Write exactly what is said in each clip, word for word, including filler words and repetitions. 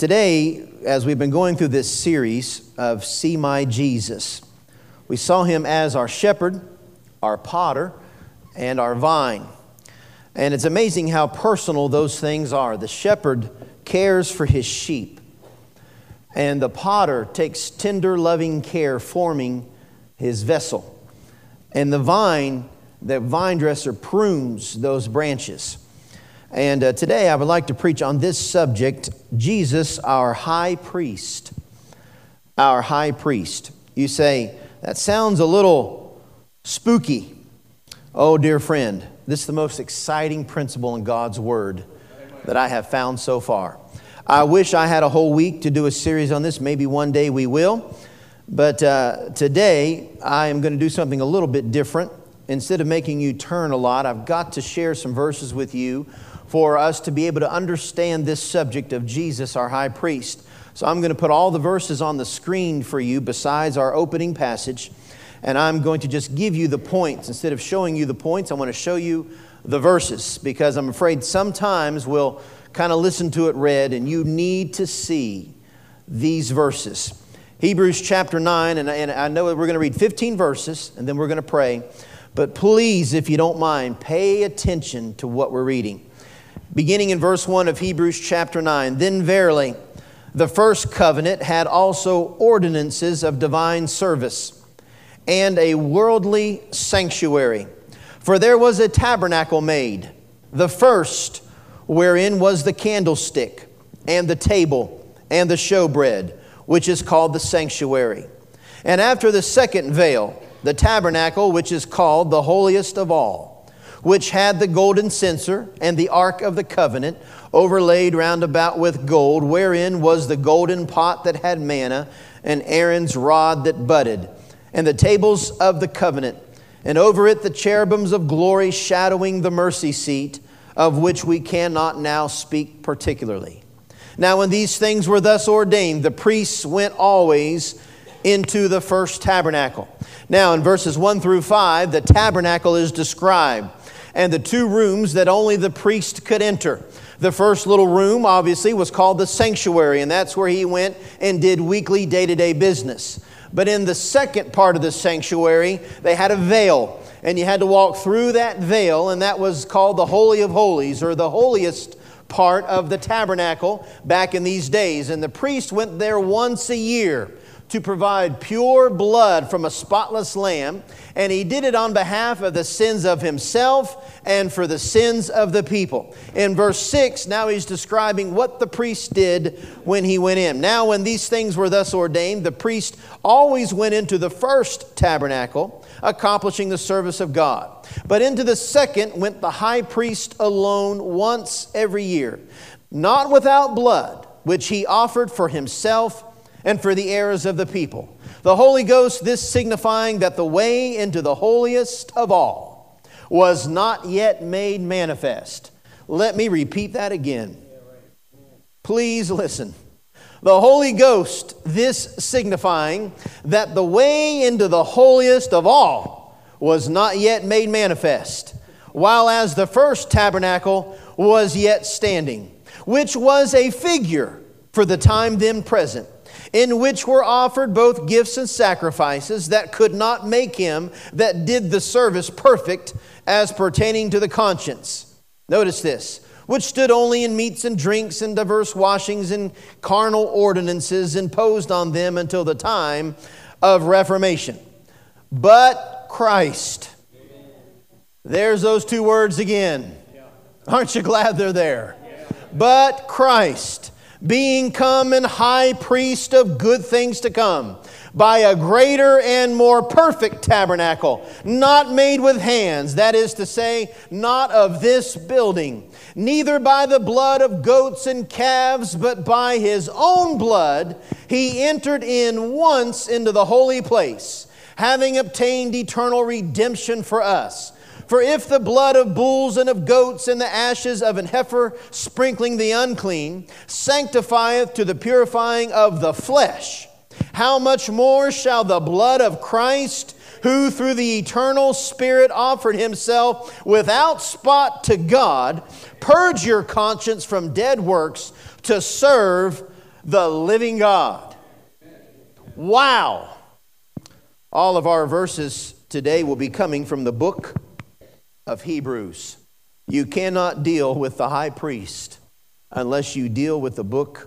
Today, as we've been going through this series of See My Jesus, we saw Him as our shepherd, our potter, and our vine. And it's amazing how personal those things are. The shepherd cares for his sheep, and the potter takes tender, loving care forming his vessel. And the vine, the vine dresser prunes those branches. And uh, today I would like to preach on this subject, Jesus, our high priest. Our high priest. You say, that sounds a little spooky. Oh, dear friend, this is the most exciting principle in God's Word that I have found so far. I wish I had a whole week to do a series on this. Maybe one day we will. But uh, today I am going to do something a little bit different. Instead of making you turn a lot, I've got to share some verses with you for us to be able to understand this subject of Jesus, our high priest. So I'm going to put all the verses on the screen for you besides our opening passage. And I'm going to just give you the points. Instead of showing you the points, I want to show you the verses, because I'm afraid sometimes we'll kind of listen to it read and you need to see these verses. Hebrews chapter nine, and, and I know we're going to read fifteen verses and then we're going to pray. But please, if you don't mind, pay attention to what we're reading. Beginning in verse one of Hebrews chapter nine, then verily, the first covenant had also ordinances of divine service and a worldly sanctuary. For there was a tabernacle made, the first, wherein was the candlestick and the table and the showbread, which is called the sanctuary. And after the second veil, the tabernacle, which is called the holiest of all, which had the golden censer and the ark of the covenant overlaid round about with gold, wherein was the golden pot that had manna, and Aaron's rod that budded, and the tables of the covenant, and over it the cherubims of glory shadowing the mercy seat, of which we cannot now speak particularly. Now when these things were thus ordained, the priests went always into the first tabernacle. Now in verses one through five, the tabernacle is described, and the two rooms that only the priest could enter. The first little room, obviously, was called the sanctuary, and that's where he went and did weekly day-to-day business. But in the second part of the sanctuary, they had a veil, and you had to walk through that veil, and that was called the Holy of Holies, or the holiest part of the tabernacle back in these days. And the priest went there once a year to provide pure blood from a spotless lamb, and he did it on behalf of the sins of himself and for the sins of the people. In verse six, now he's describing what the priest did when he went in. Now when these things were thus ordained, the priest always went into the first tabernacle, accomplishing the service of God. But into the second went the high priest alone once every year, not without blood, which he offered for himself and for the errors of the people. The Holy Ghost, this signifying that the way into the holiest of all was not yet made manifest. Let me repeat that again. Please listen. The Holy Ghost, this signifying that the way into the holiest of all was not yet made manifest, while as the first tabernacle was yet standing, which was a figure for the time then present, in which were offered both gifts and sacrifices that could not make him that did the service perfect as pertaining to the conscience. Notice this, which stood only in meats and drinks and diverse washings and carnal ordinances imposed on them until the time of Reformation. But Christ. There's those two words again. Aren't you glad they're there? But Christ, being come and high priest of good things to come, by a greater and more perfect tabernacle, not made with hands, that is to say, not of this building, neither by the blood of goats and calves, but by his own blood, he entered in once into the holy place, having obtained eternal redemption for us. For if the blood of bulls and of goats and the ashes of an heifer sprinkling the unclean sanctifieth to the purifying of the flesh, how much more shall the blood of Christ, who through the eternal Spirit offered himself without spot to God, purge your conscience from dead works to serve the living God. Wow. All of our verses today will be coming from the book of Hebrews. You cannot deal with the high priest unless you deal with the book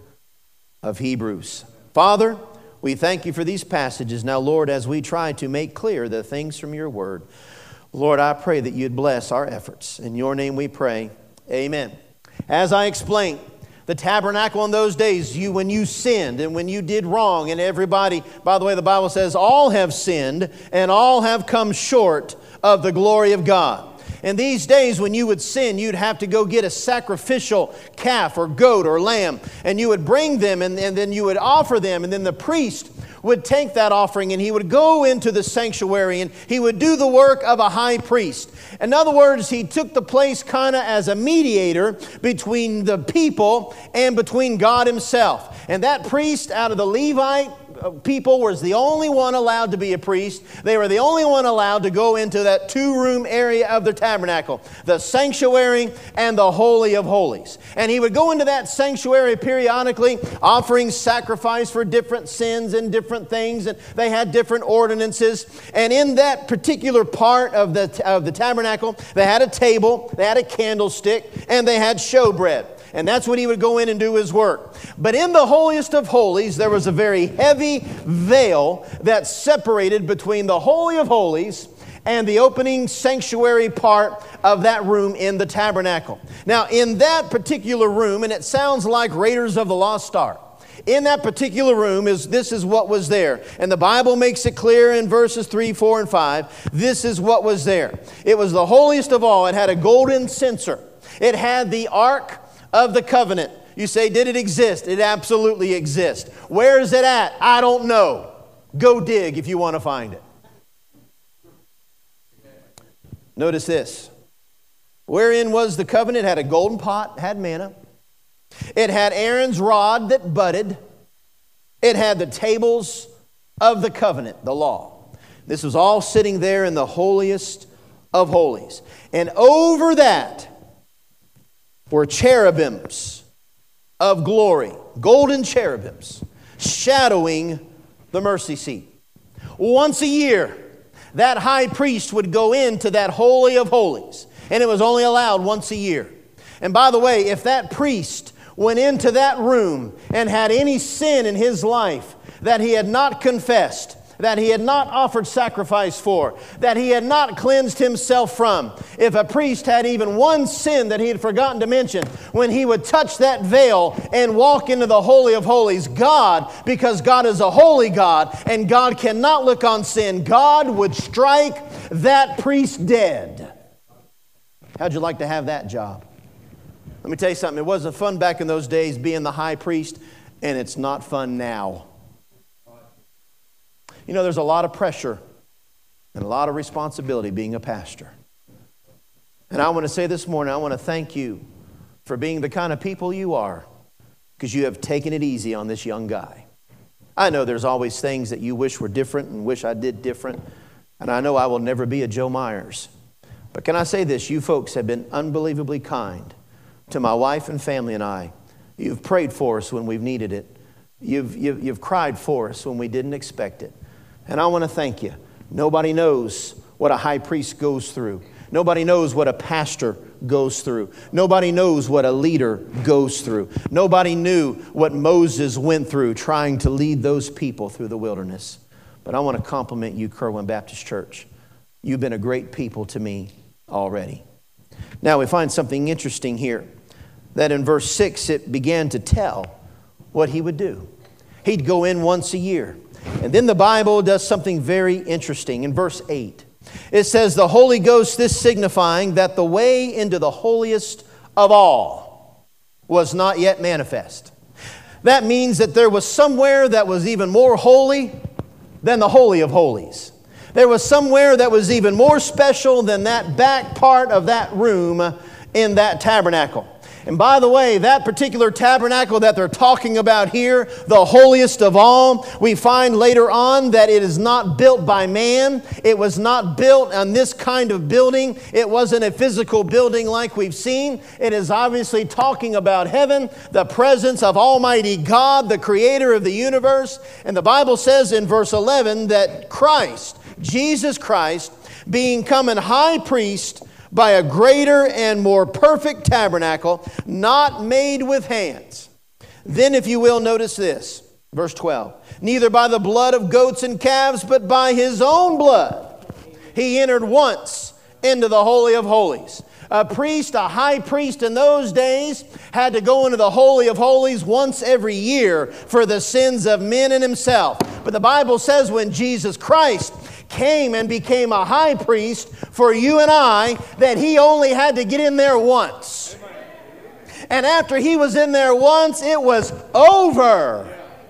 of Hebrews. Father, we thank you for these passages. Now, Lord, as we try to make clear the things from your word, Lord, I pray that you'd bless our efforts. In your name we pray. Amen. As I explained, the tabernacle in those days, you when you sinned and when you did wrong, and everybody, by the way, the Bible says, all have sinned and all have come short of the glory of God. In these days, when you would sin, you'd have to go get a sacrificial calf or goat or lamb, and you would bring them, and, and then you would offer them, and then the priest would take that offering and he would go into the sanctuary and he would do the work of a high priest. In other words, he took the place kind of as a mediator between the people and between God himself. And that priest out of the Levite people was the only one allowed to be a priest. They were the only one allowed to go into that two-room area of the tabernacle, the sanctuary and the Holy of Holies. And he would go into that sanctuary periodically, offering sacrifice for different sins and different things, and they had different ordinances. And in that particular part of the, of the tabernacle, they had a table, they had a candlestick, and they had showbread. And that's what he would go in and do his work. But in the holiest of holies, there was a very heavy veil that separated between the Holy of Holies and the opening sanctuary part of that room in the tabernacle. Now, in that particular room, and it sounds like Raiders of the Lost Ark, in that particular room, is this is what was there. And the Bible makes it clear in verses three, four, and five. This is what was there. It was the holiest of all. It had a golden censer. It had the Ark of the Covenant. You say, did it exist? It absolutely exists. Where is it at? I don't know. Go dig if you want to find it. Notice this. Wherein was the covenant? It had a golden pot, had manna. It had Aaron's rod that budded. It had the tables of the covenant, the law. This was all sitting there in the holiest of holies. And over that were cherubims of glory, golden cherubims, shadowing the mercy seat. Once a year, that high priest would go into that Holy of Holies, and it was only allowed once a year. And by the way, if that priest went into that room and had any sin in his life that he had not confessed, that he had not offered sacrifice for, that he had not cleansed himself from, if a priest had even one sin that he had forgotten to mention, when he would touch that veil and walk into the Holy of Holies, God, because God is a holy God and God cannot look on sin, God would strike that priest dead. How'd you like to have that job? Let me tell you something. It wasn't fun back in those days being the high priest, and it's not fun now. You know, there's a lot of pressure and a lot of responsibility being a pastor. And I want to say this morning, I want to thank you for being the kind of people you are, because you have taken it easy on this young guy. I know there's always things that you wish were different and wish I did different. And I know I will never be a Joe Myers. But can I say this? You folks have been unbelievably kind to my wife and family and I. You've prayed for us when we've needed it. You've, you've, you've cried for us when we didn't expect it. And I want to thank you. Nobody knows what a high priest goes through. Nobody knows what a pastor goes through. Nobody knows what a leader goes through. Nobody knew what Moses went through trying to lead those people through the wilderness. But I want to compliment you, Kerwin Baptist Church. You've been a great people to me already. Now we find something interesting here, that in verse six it began to tell what he would do. He'd go in once a year. And then the Bible does something very interesting. In verse eight, it says, the Holy Ghost, this signifying that the way into the holiest of all was not yet manifest. That means that there was somewhere that was even more holy than the Holy of Holies. There was somewhere that was even more special than that back part of that room in that tabernacle. And by the way, that particular tabernacle that they're talking about here, the holiest of all, we find later on that it is not built by man. It was not built on this kind of building. It wasn't a physical building like we've seen. It is obviously talking about heaven, the presence of Almighty God, the creator of the universe. And the Bible says in verse eleven that Christ, Jesus Christ, being come an high priest by a greater and more perfect tabernacle, not made with hands. Then, if you will, notice this, verse twelve. Neither by the blood of goats and calves, but by his own blood, he entered once into the Holy of Holies. A priest, a high priest in those days, had to go into the Holy of Holies once every year for the sins of men and himself. But the Bible says when Jesus Christ came and became a high priest for you and I, that he only had to get in there once. And after he was in there once, it was over.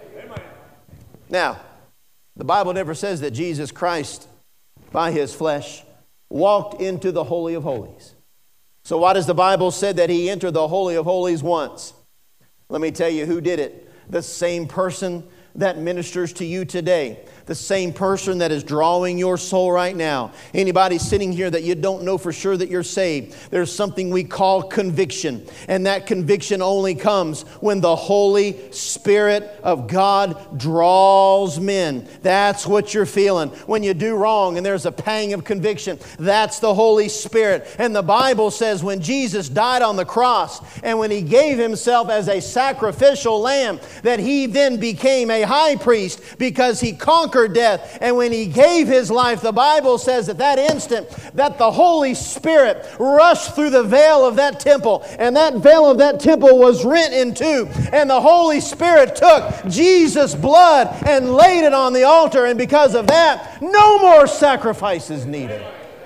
Now, the Bible never says that Jesus Christ, by his flesh, walked into the Holy of Holies. So why does the Bible say that he entered the Holy of Holies once? Let me tell you who did it. The same person that ministers to you today. The same person that is drawing your soul right now. Anybody sitting here that you don't know for sure that you're saved, there's something we call conviction. And that conviction only comes when the Holy Spirit of God draws men. That's what you're feeling. When you do wrong and there's a pang of conviction, that's the Holy Spirit. And the Bible says when Jesus died on the cross and when he gave himself as a sacrificial lamb, that he then became a high priest because he conquered death. And when he gave his life, the Bible says at that instant that the Holy Spirit rushed through the veil of that temple, and that veil of that temple was rent in two, and the Holy Spirit took Jesus' blood and laid it on the altar, and because of that, no more sacrifices needed.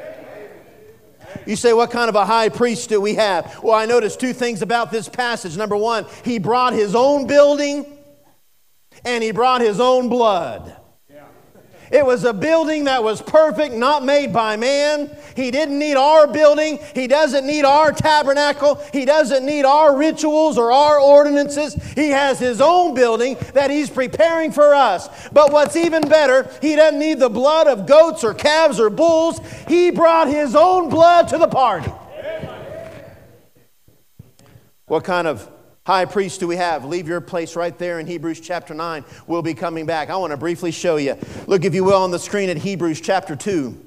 You say, what kind of a high priest do we have? Well, I noticed two things about this passage. Number one, he brought his own building and he brought his own blood. It was a building that was perfect, not made by man. He didn't need our building. He doesn't need our tabernacle. He doesn't need our rituals or our ordinances. He has his own building that he's preparing for us. But what's even better, he doesn't need the blood of goats or calves or bulls. He brought his own blood to the party. What kind of high priest do we have? Leave your place right there in Hebrews chapter nine. We'll be coming back. I want to briefly show you. Look, if you will, on the screen at Hebrews chapter two.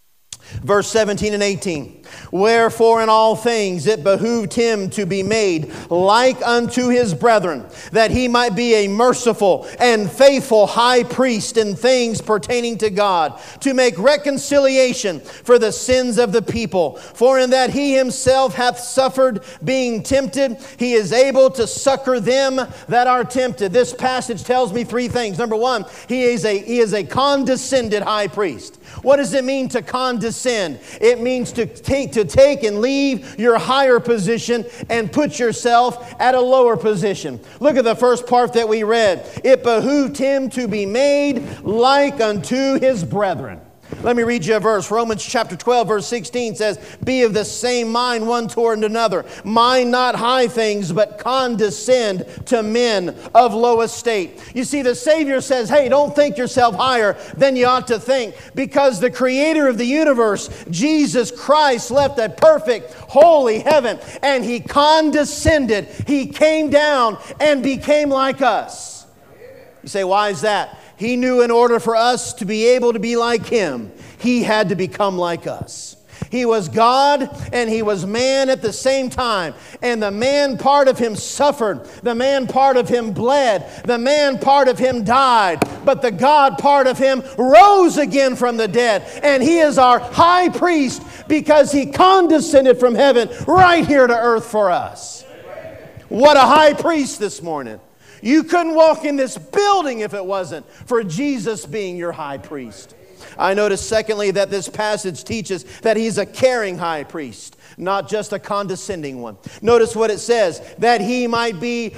Verse seventeen and eighteen. Wherefore in all things it behooved him to be made like unto his brethren, that he might be a merciful and faithful high priest in things pertaining to God, to make reconciliation for the sins of the people. For in that he himself hath suffered being tempted, he is able to succor them that are tempted. This passage tells me three things. Number one, he is a, he is a condescended high priest. What does it mean to condescend? It means to take, to take and leave your higher position and put yourself at a lower position. Look at the first part that we read. It behooved him to be made like unto his brethren. Let me read you a verse. Romans chapter twelve, verse sixteen says, be of the same mind one toward another. Mind not high things, but condescend to men of low estate. You see, the Savior says, hey, don't think yourself higher than you ought to think, because the creator of the universe, Jesus Christ, left a perfect, holy heaven, and he condescended. He came down and became like us. You say, why is that? He knew in order for us to be able to be like him, he had to become like us. He was God and he was man at the same time. And the man part of him suffered. The man part of him bled. The man part of him died. But the God part of him rose again from the dead. And he is our high priest because he condescended from heaven right here to earth for us. What a high priest this morning. You couldn't walk in this building if it wasn't for Jesus being your high priest. I notice, secondly, that this passage teaches that he's a caring high priest, not just a condescending one. Notice what it says, that he might be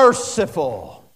merciful.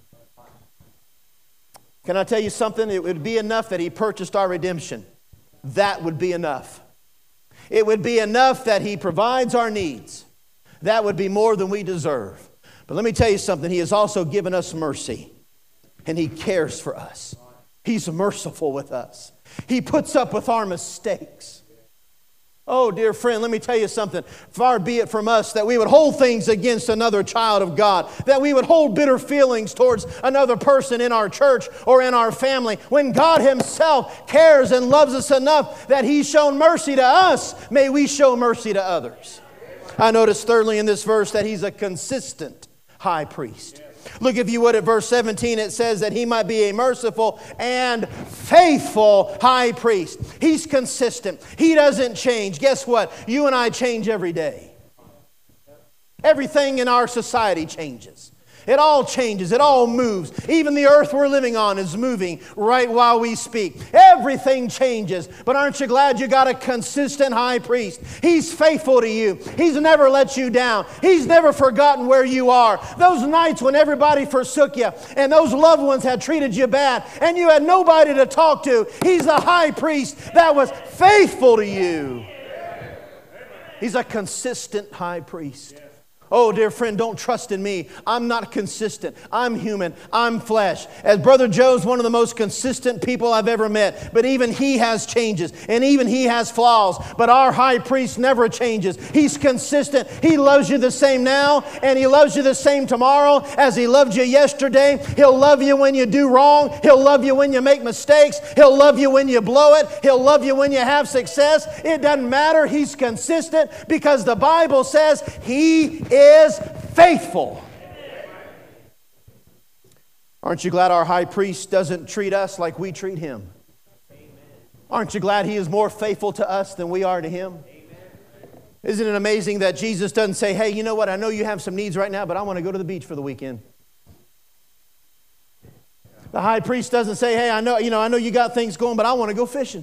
Can I tell you something? It would be enough that he purchased our redemption. That would be enough. It would be enough that he provides our needs. That would be more than we deserve. But let me tell you something. He has also given us mercy. And He cares for us. He's merciful with us. He puts up with our mistakes. Oh, dear friend, let me tell you something. Far be it from us that we would hold things against another child of God, that we would hold bitter feelings towards another person in our church or in our family, when God Himself cares and loves us enough that He's shown mercy to us. May we show mercy to others. I notice thirdly in this verse that He's a consistent high priest. Look, if you would, at verse seventeen, it says that He might be a merciful and faithful high priest. He's consistent. He doesn't change. Guess what? You and I change every day. Everything in our society changes. It all changes. It all moves. Even the earth we're living on is moving right while we speak. Everything changes. But aren't you glad you got a consistent high priest? He's faithful to you. He's never let you down. He's never forgotten where you are. Those nights when everybody forsook you and those loved ones had treated you bad and you had nobody to talk to, He's the high priest that was faithful to you. He's a consistent high priest. Oh, dear friend, don't trust in me. I'm not consistent. I'm human. I'm flesh. As Brother Joe's one of the most consistent people I've ever met. But even he has changes. And even he has flaws. But our high priest never changes. He's consistent. He loves you the same now. And He loves you the same tomorrow as He loved you yesterday. He'll love you when you do wrong. He'll love you when you make mistakes. He'll love you when you blow it. He'll love you when you have success. It doesn't matter. He's consistent because the Bible says He is faithful. Aren't you glad our high priest doesn't treat us like we treat Him? Aren't you glad He is more faithful to us than we are to Him? Isn't it amazing that Jesus doesn't say, hey, you know what, I know you have some needs right now, but I want to go to the beach for the weekend. The high priest doesn't say, hey, I know, you know, I know you got things going, but I want to go fishing.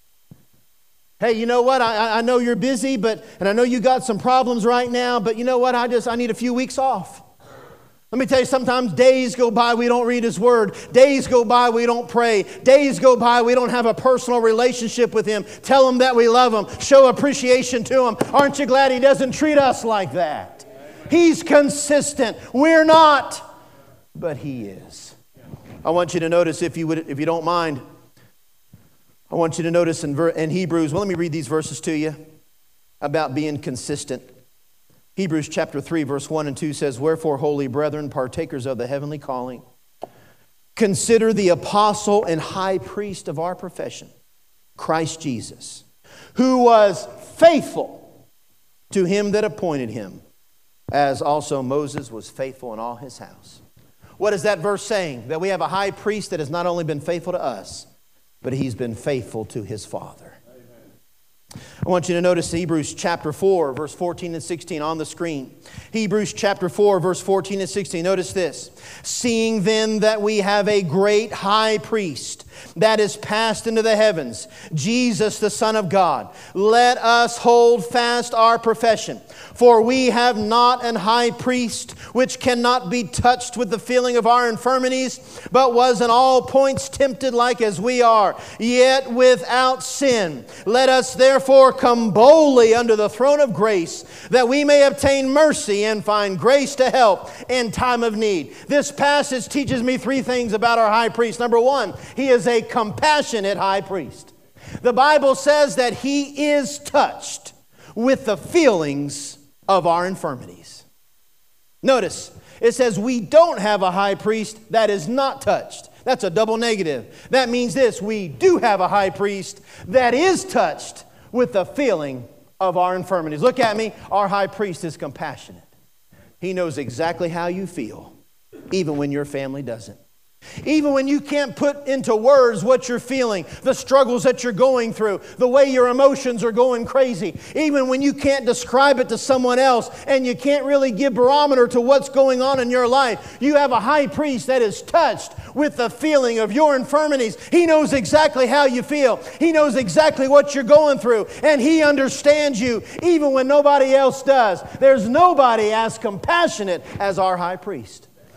Hey, you know what? I, I know you're busy, but and I know you got some problems right now, but you know what? I just I need a few weeks off. Let me tell you, sometimes days go by, we don't read His Word. Days go by, we don't pray. Days go by, we don't have a personal relationship with Him. Tell Him that we love Him. Show appreciation to Him. Aren't you glad He doesn't treat us like that? He's consistent. We're not, but He is. I want you to notice, if you would, if you don't mind, I want you to notice in, in Hebrews, well, let me read these verses to you about being consistent. Hebrews chapter three, verse one and two says, wherefore, holy brethren, partakers of the heavenly calling, consider the apostle and high priest of our profession, Christ Jesus, who was faithful to Him that appointed Him, as also Moses was faithful in all his house. What is that verse saying? That we have a high priest that has not only been faithful to us, but He's been faithful to His Father. Amen. I want you to notice Hebrews chapter four, verse fourteen and sixteen on the screen. Hebrews chapter four, verse fourteen and sixteen. Notice this. Seeing then that we have a great high priest that is passed into the heavens, Jesus the Son of God, let us hold fast our profession. For we have not an high priest which cannot be touched with the feeling of our infirmities, but was in all points tempted like as we are, yet without sin. Let us therefore come boldly under the throne of grace, that we may obtain mercy and find grace to help in time of need. This passage teaches me three things about our high priest. Number one, he is a compassionate high priest. The Bible says that He is touched with the feelings of our infirmities. Notice, it says we don't have a high priest that is not touched. That's a double negative. That means this: we do have a high priest that is touched with the feeling of our infirmities. Look at me. Our high priest is compassionate. He knows exactly how you feel, even when your family doesn't. Even when you can't put into words what you're feeling, the struggles that you're going through, the way your emotions are going crazy, even when you can't describe it to someone else and you can't really give barometer to what's going on in your life, you have a high priest that is touched with the feeling of your infirmities. He knows exactly how you feel. He knows exactly what you're going through, and He understands you even when nobody else does. There's nobody as compassionate as our high priest.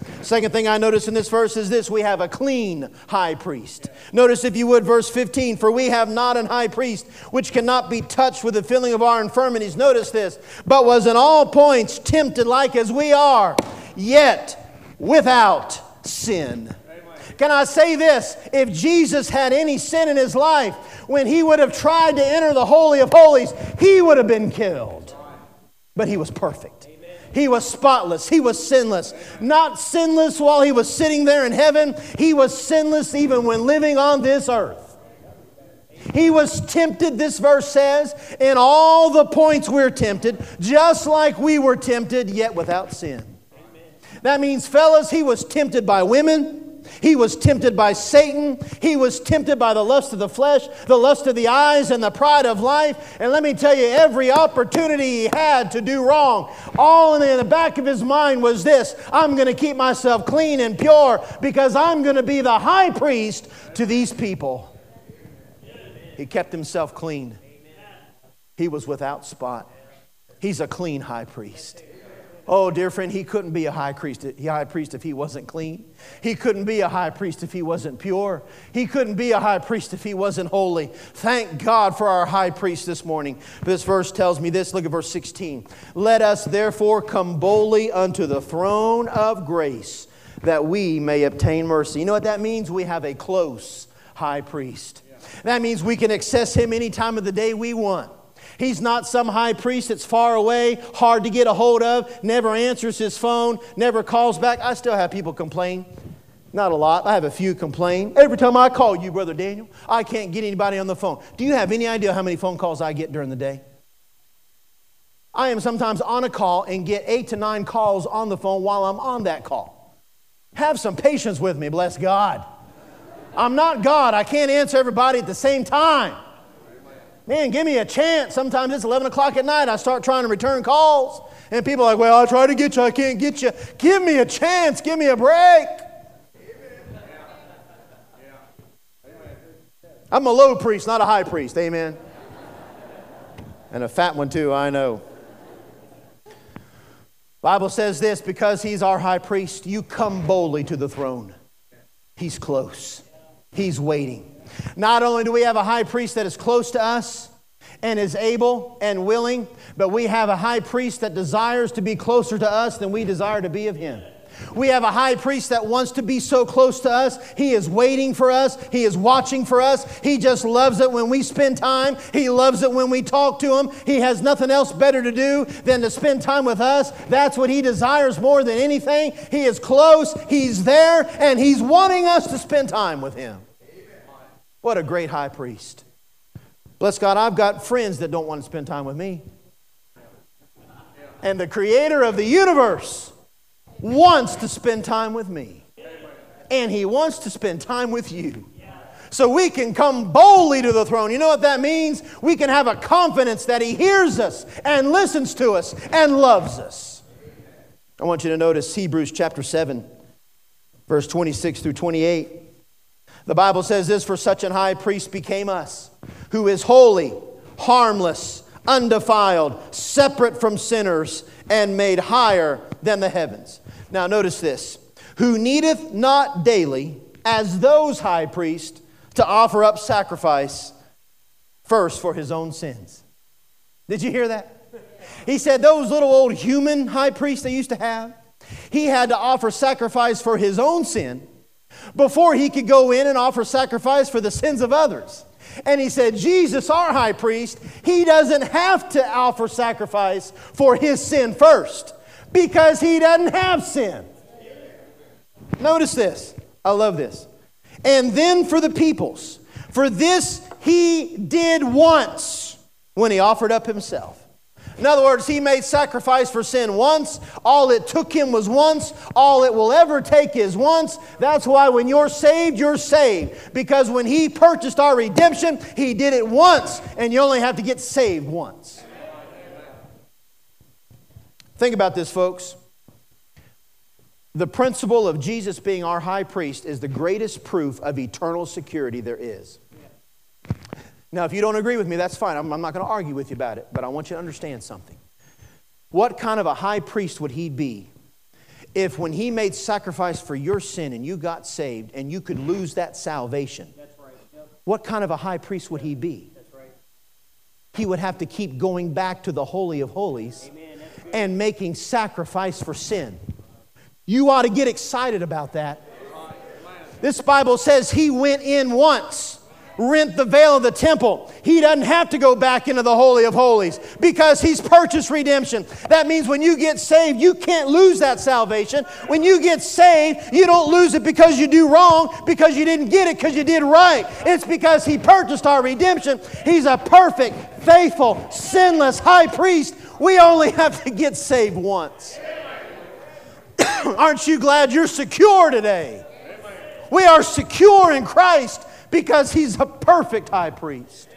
Second thing I notice in this verse is this: we have a clean high priest. Notice, if you would, verse fifteen, for we have not an high priest which cannot be touched with the feeling of our infirmities. Notice this: but was in all points tempted like as we are, yet without sin. Can I say this? If Jesus had any sin in his life, when he would have tried to enter the Holy of Holies, he would have been killed. But he was perfect. He was spotless. He was sinless. Not sinless while he was sitting there in heaven. He was sinless even when living on this earth. He was tempted, this verse says, in all the points we're tempted, just like we were tempted, yet without sin. That means, fellas, he was tempted by women. He was tempted by Satan. He was tempted by the lust of the flesh, the lust of the eyes, and the pride of life. And let me tell you, every opportunity he had to do wrong, all in the back of his mind was this: I'm going to keep myself clean and pure because I'm going to be the high priest to these people. He kept himself clean. He was without spot. He's a clean high priest. Oh, dear friend, he couldn't be a high priest, high priest if he wasn't clean. He couldn't be a high priest if he wasn't pure. He couldn't be a high priest if he wasn't holy. Thank God for our high priest this morning. This verse tells me this. Look at verse sixteen. Let us therefore come boldly unto the throne of grace, that we may obtain mercy. You know what that means? We have a close high priest. That means we can access him any time of the day we want. He's not some high priest that's far away, hard to get a hold of, never answers his phone, never calls back. I still have people complain. Not a lot. I have a few complain. Every time I call you, Brother Daniel, I can't get anybody on the phone. Do you have any idea how many phone calls I get during the day? I am sometimes on a call and get eight to nine calls on the phone while I'm on that call. Have some patience with me, bless God. I'm not God. I can't answer everybody at the same time. Man, give me a chance. Sometimes it's eleven o'clock at night. I start trying to return calls. And people are like, well, I try to get you. I can't get you. Give me a chance. Give me a break. I'm a low priest, not a high priest. Amen. And a fat one too, I know. Bible says this: because he's our high priest, you come boldly to the throne. He's close. He's waiting. Not only do we have a high priest that is close to us and is able and willing, but we have a high priest that desires to be closer to us than we desire to be of him. We have a high priest that wants to be so close to us. He is waiting for us. He is watching for us. He just loves it when we spend time. He loves it when we talk to him. He has nothing else better to do than to spend time with us. That's what he desires more than anything. He is close. He's there, and he's wanting us to spend time with him. What a great high priest. Bless God, I've got friends that don't want to spend time with me. And the creator of the universe wants to spend time with me. And he wants to spend time with you. So we can come boldly to the throne. You know what that means? We can have a confidence that he hears us and listens to us and loves us. I want you to notice Hebrews chapter seven, verse twenty-six through twenty-eight. The Bible says this: for such an high priest became us, who is holy, harmless, undefiled, separate from sinners, and made higher than the heavens. Now notice this: who needeth not daily, as those high priests, to offer up sacrifice first for his own sins. Did you hear that? He said those little old human high priests they used to have, he had to offer sacrifice for his own sin before he could go in and offer sacrifice for the sins of others. And he said, Jesus, our high priest, he doesn't have to offer sacrifice for his sin first because he doesn't have sin. Notice this. I love this. And then for the peoples. For this he did once when he offered up himself. In other words, he made sacrifice for sin once. All it took him was once. All it will ever take is once. That's why when you're saved, you're saved. Because when he purchased our redemption, he did it once. And you only have to get saved once. Think about this, folks. The principle of Jesus being our high priest is the greatest proof of eternal security there is. Now, if you don't agree with me, that's fine. I'm, I'm not going to argue with you about it. But I want you to understand something. What kind of a high priest would he be if when He made sacrifice for your sin and you got saved and you could lose that salvation, That's right. Yep. what kind of a high priest would He be? That's right. He would have to keep going back to the Holy of Holies Amen. That's good. and making sacrifice for sin. You ought to get excited about that. This Bible says He went in once, rent the veil of the temple. He doesn't have to go back into the Holy of Holies because He's purchased redemption. That means when you get saved, you can't lose that salvation. When you get saved, you don't lose it because you do wrong, because you didn't get it because you did right. It's because He purchased our redemption. He's a perfect, faithful, sinless high priest. We only have to get saved once. Aren't you glad you're secure today? We are secure in Christ because He's a perfect high priest.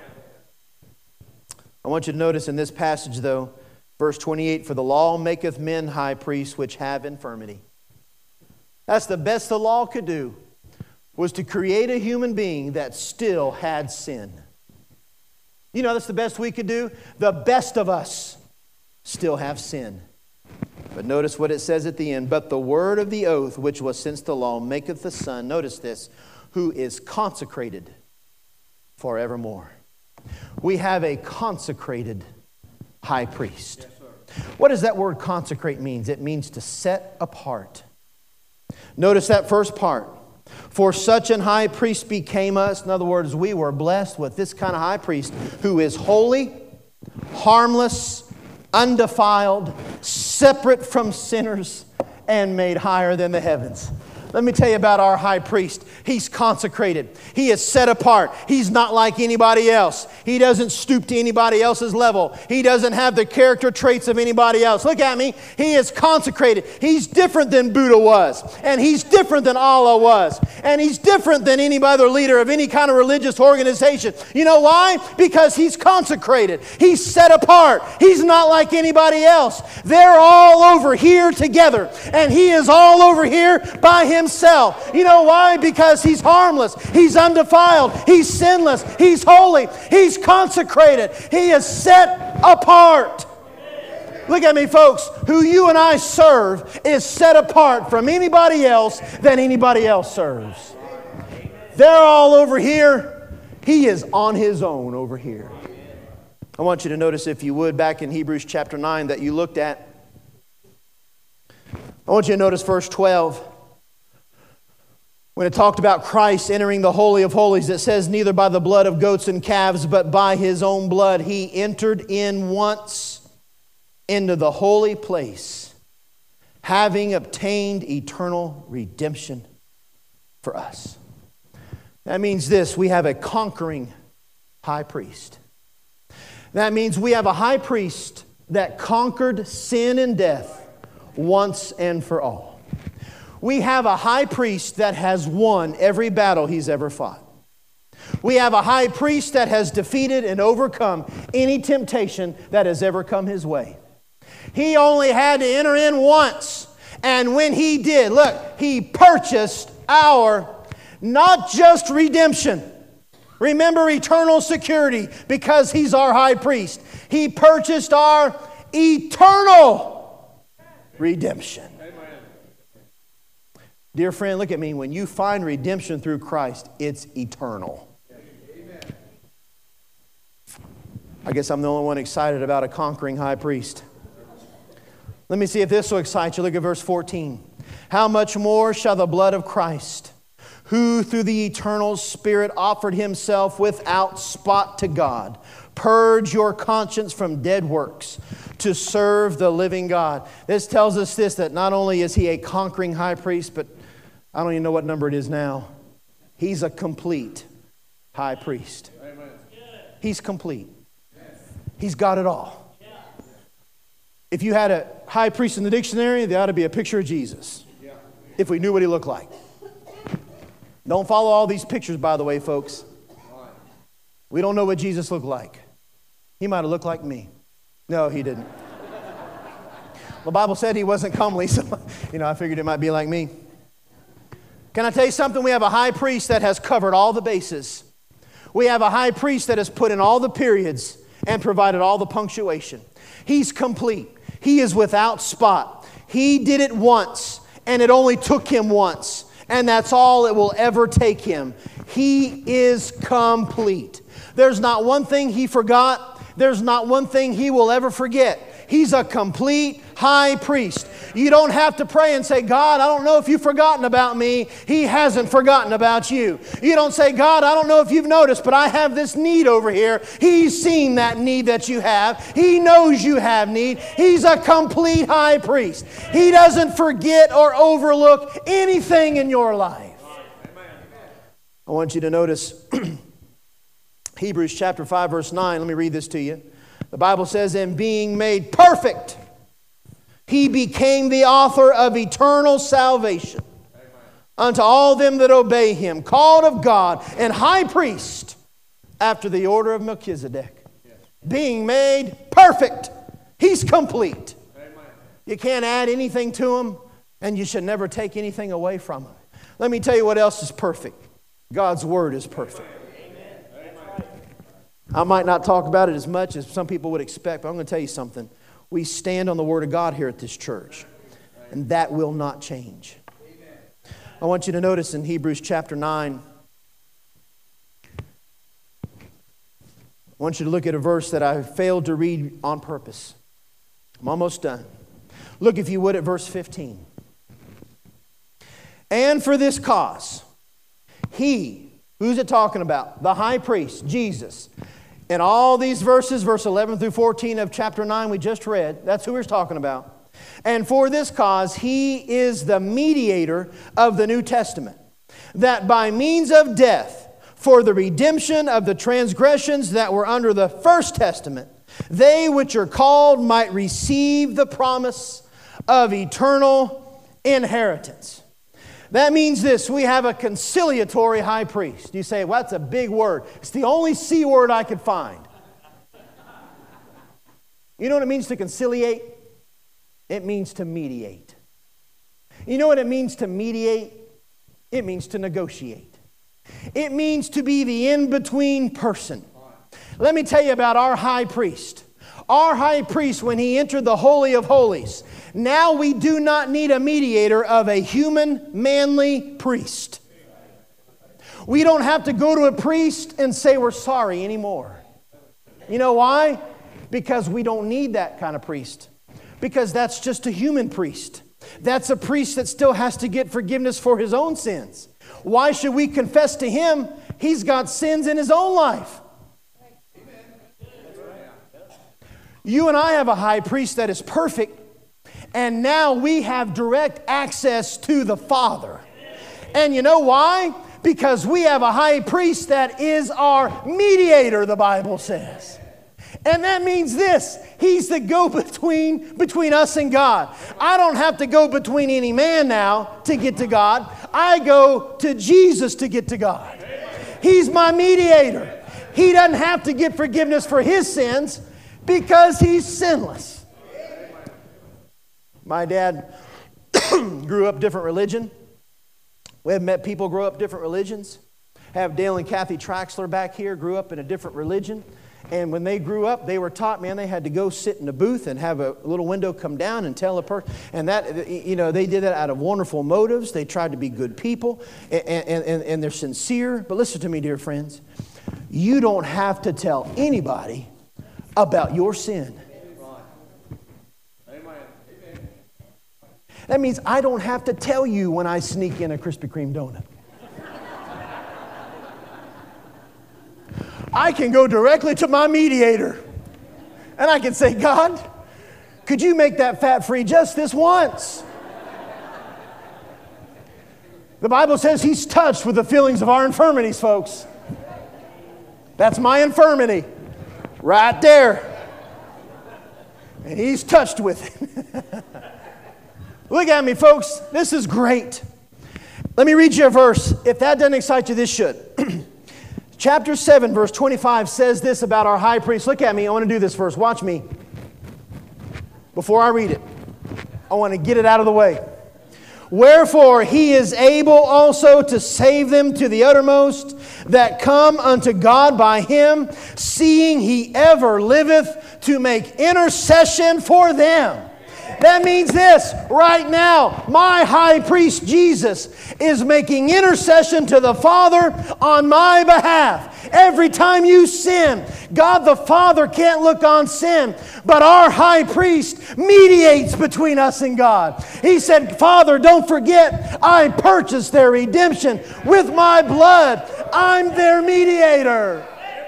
I want you to notice in this passage, though, verse twenty-eight, for the law maketh men high priests which have infirmity. That's the best the law could do, was to create a human being that still had sin. You know, that's the best we could do. The best of us still have sin. But notice what it says at the end. But the word of the oath, which was since the law, maketh the Son, notice this, who is consecrated forevermore. We have a consecrated high priest. Yes, what does that word consecrate mean? It means to set apart. Notice that first part. For such an high priest became us. In other words, we were blessed with this kind of high priest who is holy, harmless, undefiled, separate from sinners, and made higher than the heavens. Let me tell you about our high priest. He's consecrated. He is set apart. He's not like anybody else. He doesn't stoop to anybody else's level. He doesn't have the character traits of anybody else. Look at me. He is consecrated. He's different than Buddha was. And He's different than Allah was. And He's different than any other leader of any kind of religious organization. You know why? Because He's consecrated. He's set apart. He's not like anybody else. They're all over here together. And He is all over here by Himself. Himself. You know why? Because He's harmless. He's undefiled. He's sinless. He's holy. He's consecrated. He is set apart. Look at me, folks. Who you and I serve is set apart from anybody else than anybody else serves. They're all over here. He is on His own over here. I want you to notice, if you would, back in Hebrews chapter nine that you looked at. I want you to notice verse twelve. When it talked about Christ entering the Holy of Holies, it says, neither by the blood of goats and calves, but by His own blood, He entered in once into the holy place, having obtained eternal redemption for us. That means this: we have a conquering high priest. That means we have a high priest that conquered sin and death once and for all. We have a high priest that has won every battle He's ever fought. We have a high priest that has defeated and overcome any temptation that has ever come His way. He only had to enter in once. And when He did, look, He purchased our, not just redemption. Remember, eternal security, because He's our high priest. He purchased our eternal redemption. Dear friend, look at me. When you find redemption through Christ, it's eternal. Amen. I guess I'm the only one excited about a conquering high priest. Let me see if this will excite you. Look at verse fourteen. How much more shall the blood of Christ, who through the eternal Spirit offered Himself without spot to God, purge your conscience from dead works to serve the living God. This tells us this, that not only is He a conquering high priest, but I don't even know what number it is now. He's a complete high priest. Amen. He's complete. He's got it all. If you had a high priest in the dictionary, there ought to be a picture of Jesus. If we knew what He looked like. Don't follow all these pictures, by the way, folks. We don't know what Jesus looked like. He might have looked like me. No, He didn't. The Bible said He wasn't comely, so you know, I figured it might be like me. Can I tell you something? We have a high priest that has covered all the bases. We have a high priest that has put in all the periods and provided all the punctuation. He's complete. He is without spot. He did it once, and it only took Him once. And that's all it will ever take Him. He is complete. There's not one thing He forgot. There's not one thing He will ever forget. He's a complete high priest. You don't have to pray and say, God, I don't know if you've forgotten about me. He hasn't forgotten about you. You don't say, God, I don't know if you've noticed, but I have this need over here. He's seen that need that you have. He knows you have need. He's a complete high priest. He doesn't forget or overlook anything in your life. I want you to notice Hebrews chapter five, verse nine. Let me read this to you. The Bible says, "And being made perfect, He became the author of eternal salvation unto all them that obey Him, called of God, and high priest after the order of Melchizedek." Yes. Being made perfect. He's complete. Amen. You can't add anything to Him, and you should never take anything away from Him. Let me tell you what else is perfect. God's Word is perfect. I might not talk about it as much as some people would expect, but I'm going to tell you something. We stand on the Word of God here at this church, and that will not change. I want you to notice in Hebrews chapter nine, I want you to look at a verse that I failed to read on purpose. I'm almost done. Look, if you would, at verse fifteen. "And for this cause, He," who's it talking about? The high priest, Jesus. In all these verses, verse eleven through fourteen of chapter nine we just read, that's who we're talking about. "And for this cause, He is the mediator of the New Testament, that by means of death, for the redemption of the transgressions that were under the first testament, they which are called might receive the promise of eternal inheritance." That means this: we have a conciliatory high priest. You say, well, that's a big word. It's the only C word I could find. You know what it means to conciliate? It means to mediate. You know what it means to mediate? It means to negotiate. It means to be the in-between person. Let me tell you about our high priest. Our high priest, when he entered the Holy of Holies, now we do not need a mediator of a human, manly priest. We don't have to go to a priest and say we're sorry anymore. You know why? Because we don't need that kind of priest. Because that's just a human priest. That's a priest that still has to get forgiveness for his own sins. Why should we confess to him? He's got sins in his own life. You and I have a high priest that is perfect, and now we have direct access to the Father. And you know why? Because we have a high priest that is our mediator, the Bible says. And that means this: he's the go-between between us and God. I don't have to go between any man now to get to God. I go to Jesus to get to God. He's my mediator. He doesn't have to get forgiveness for his sins, because he's sinless. My dad grew up different religion. We have met people grow up different religions. Have Dale and Kathy Traxler back here, grew up in a different religion. And when they grew up, they were taught, man, they had to go sit in a booth and have a little window come down and tell a person. And that, you know, they did that out of wonderful motives. They tried to be good people, and, and, and, and they're sincere. But listen to me, dear friends. You don't have to tell anybody about your sin. That means I don't have to tell you when I sneak in a Krispy Kreme donut. I can go directly to my mediator, and I can say, God, could you make that fat free just this once? The Bible says he's touched with the feelings of our infirmities, folks. That's my infirmity. Right there. And he's touched with it. Look at me, folks. This is great. Let me read you a verse. If that doesn't excite you, this should. Chapter seven, verse twenty-five says this about our high priest. Look at me. I want to do this first. Watch me. Before I read it, I want to get it out of the way. Wherefore he is able also to save them to the uttermost that come unto God by him, seeing he ever liveth to make intercession for them. That means this, right now, my high priest Jesus is making intercession to the Father on my behalf. Every time you sin, God the Father can't look on sin, but our high priest mediates between us and God. He said, Father, don't forget, I purchased their redemption with my blood. I'm their mediator.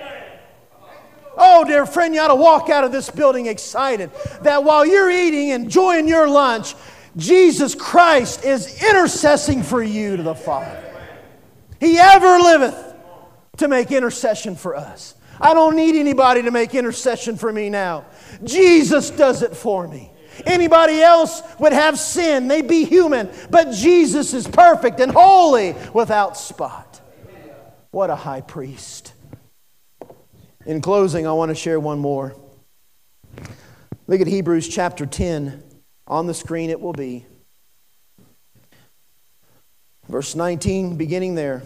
Oh, dear friend, you ought to walk out of this building excited that while you're eating, enjoying your lunch, Jesus Christ is intercessing for you to the Father. He ever liveth to make intercession for us. I don't need anybody to make intercession for me now. Jesus does it for me. Anybody else would have sin. They'd be human. But Jesus is perfect and holy without spot. What a high priest. In closing, I want to share one more. Look at Hebrews chapter ten. On the screen it will be. Verse nineteen, beginning there.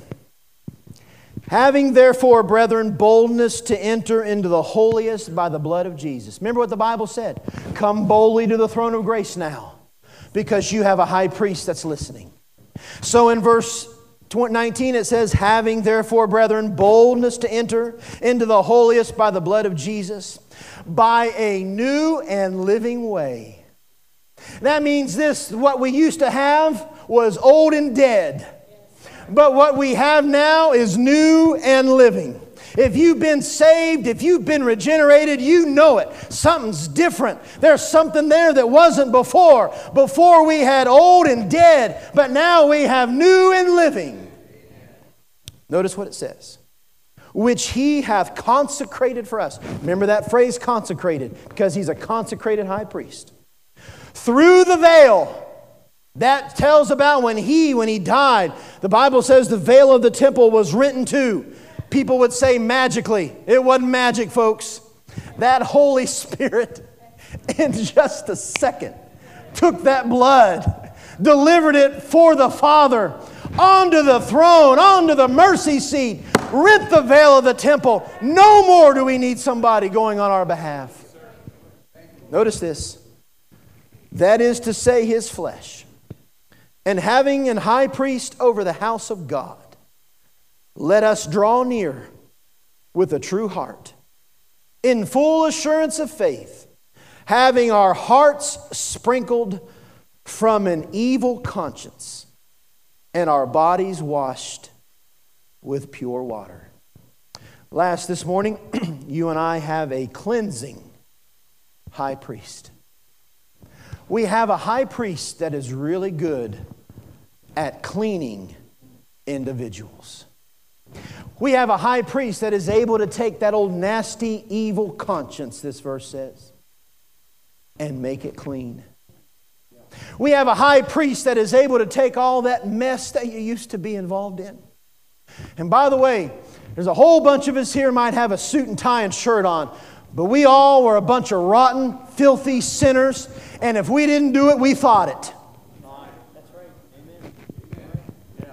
Having therefore, brethren, boldness to enter into the holiest by the blood of Jesus. Remember what the Bible said. Come boldly to the throne of grace now, because you have a high priest that's listening. So in verse nineteen it says, having therefore, brethren, boldness to enter into the holiest by the blood of Jesus, by a new and living way. That means this, what we used to have was old and dead. But what we have now is new and living. If you've been saved, if you've been regenerated, you know it. Something's different. There's something there that wasn't before. Before we had old and dead, but now we have new and living. Notice what it says. Which He hath consecrated for us. Remember that phrase, consecrated, because He's a consecrated high priest. Through the veil. That tells about when He, when He died. The Bible says the veil of the temple was rent in two. People would say magically. It wasn't magic, folks. That Holy Spirit, in just a second, took that blood, delivered it for the Father, onto the throne, onto the mercy seat, rent the veil of the temple. No more do we need somebody going on our behalf. Notice this. That is to say, His flesh. And having an high priest over the house of God, let us draw near with a true heart, in full assurance of faith, having our hearts sprinkled from an evil conscience, and our bodies washed with pure water. Last this morning, you and I have a cleansing high priest. We have a high priest that is really good at cleaning individuals. We have a high priest that is able to take that old nasty, evil conscience, this verse says, and make it clean. We have a high priest that is able to take all that mess that you used to be involved in. And by the way, there's a whole bunch of us here might have a suit and tie and shirt on, but we all were a bunch of rotten, filthy sinners, and if we didn't do it, we thought it. That's right. Amen.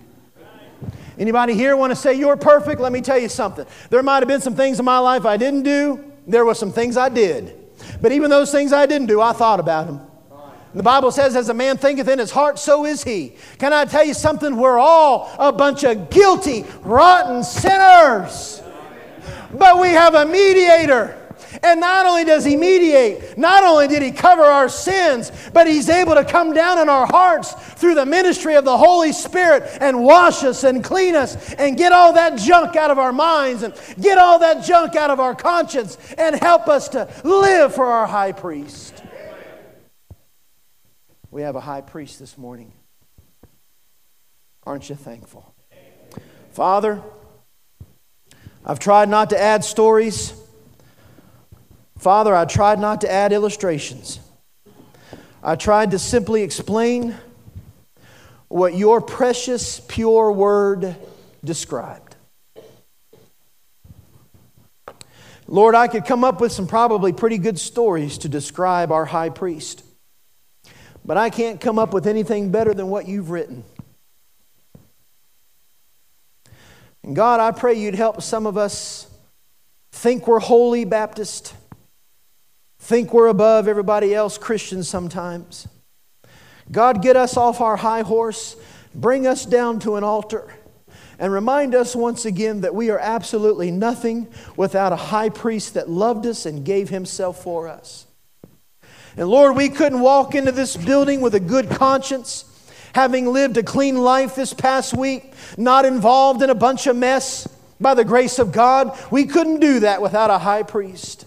Anybody here want to say you're perfect? Let me tell you something. There might have been some things in my life I didn't do. There were some things I did. But even those things I didn't do, I thought about them. The Bible says, as a man thinketh in his heart, so is he. Can I tell you something? We're all a bunch of guilty, rotten sinners. But we have a mediator. And not only does He mediate, not only did He cover our sins, but He's able to come down in our hearts through the ministry of the Holy Spirit and wash us and clean us and get all that junk out of our minds and get all that junk out of our conscience and help us to live for our high priest. We have a high priest this morning. Aren't you thankful? Father, I've tried not to add stories. Father, I tried not to add illustrations. I tried to simply explain what your precious, pure word described. Lord, I could come up with some probably pretty good stories to describe our high priest. But I can't come up with anything better than what you've written. And God, I pray you'd help some of us think we're holy Baptist, think we're above everybody else, Christians sometimes. God, get us off our high horse, bring us down to an altar, and remind us once again that we are absolutely nothing without a high priest that loved us and gave himself for us. And Lord, we couldn't walk into this building with a good conscience, having lived a clean life this past week, not involved in a bunch of mess by the grace of God. We couldn't do that without a high priest.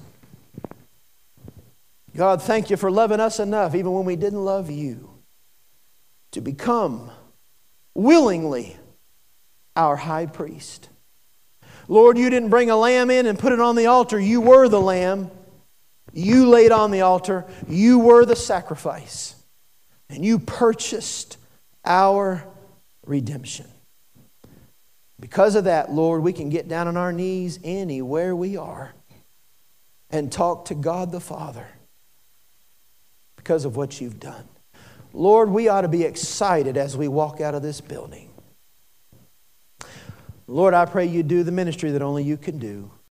God, thank you for loving us enough, even when we didn't love you, to become willingly our high priest. Lord, you didn't bring a lamb in and put it on the altar. You were the lamb. You laid on the altar. You were the sacrifice. And you purchased our redemption. Because of that, Lord, we can get down on our knees anywhere we are and talk to God the Father because of what you've done. Lord, we ought to be excited as we walk out of this building. Lord, I pray you do the ministry that only you can do.